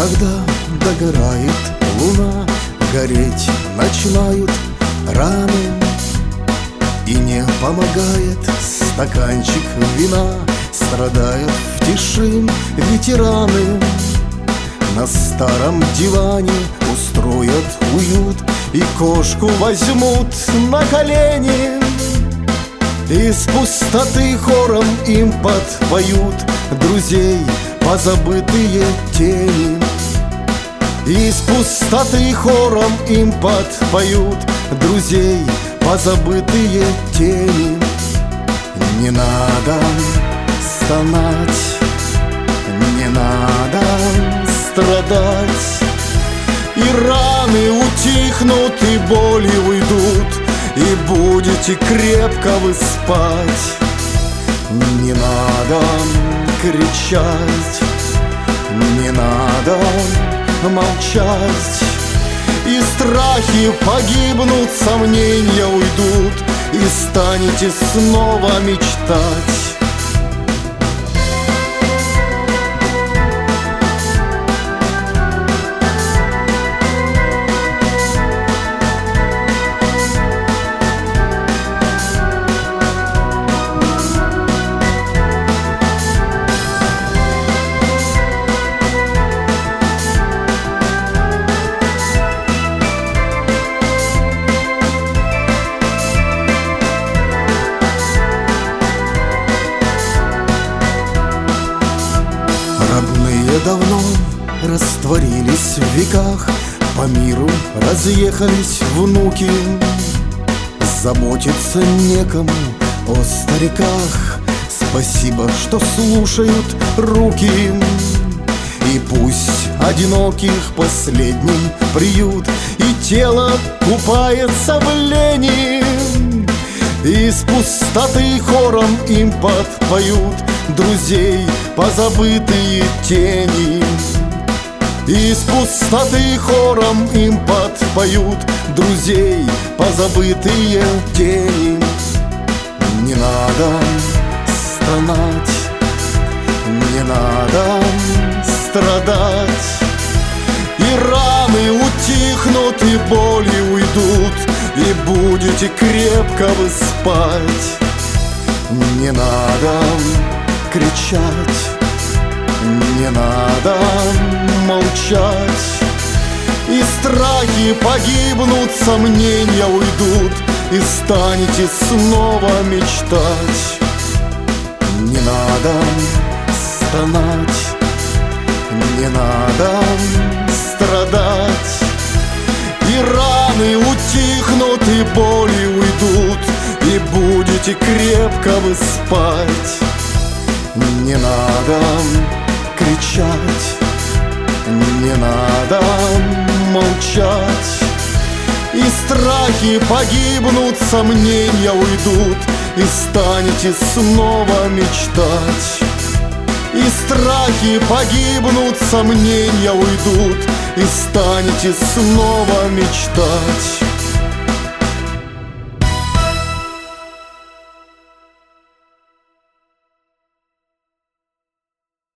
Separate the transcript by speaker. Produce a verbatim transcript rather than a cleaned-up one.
Speaker 1: Когда догорает луна, гореть начинают раны, и не помогает стаканчик вина. Страдают в тиши ветераны, на старом диване устроят уют и кошку возьмут на колени. Из пустоты хором им подпоют друзей позабытые тени. Из пустоты хором им подпоют друзей позабытые тени. Не надо стонать, не надо страдать, и раны утихнут, и боли уйдут, и будете крепко вы спать. Не надо кричать, не надо молчать, и страхи погибнут, сомнения уйдут, и станете снова мечтать. Родные давно растворились в веках, по миру разъехались внуки. Заботиться некому о стариках, спасибо, что слушают руки. И пусть одиноких последний приют, и тело купается в лени. Из пустоты хором им подпоют друзей позабытые тени. Из пустоты хором им подпоют друзей позабытые тени. Не надо стонать, не надо страдать, и раны утихнут, и боли уйдут, и будете крепко вы спать. Не надо кричать, не надо молчать, и страхи погибнут, сомнения уйдут, и станете снова мечтать. Не надо стонать, не надо страдать, и раны утихнут, и боли уйдут, и будете крепко вы спать. Не надо кричать, не надо молчать, и страхи погибнут, сомнения уйдут, и станете снова мечтать. И страхи погибнут, сомнения уйдут, и станете снова мечтать.